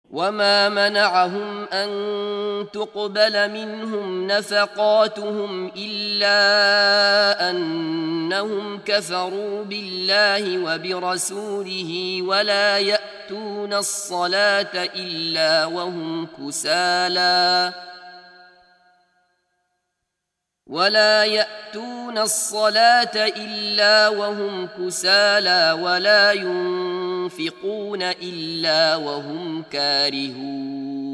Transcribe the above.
وما منعهم أن تقبل منهم نفقاتهم إلا أنهم كفروا بالله وبرسوله ولا يأتون الصلاة إلا وهم كسالى ولا ينفقون إلا وهم كارهون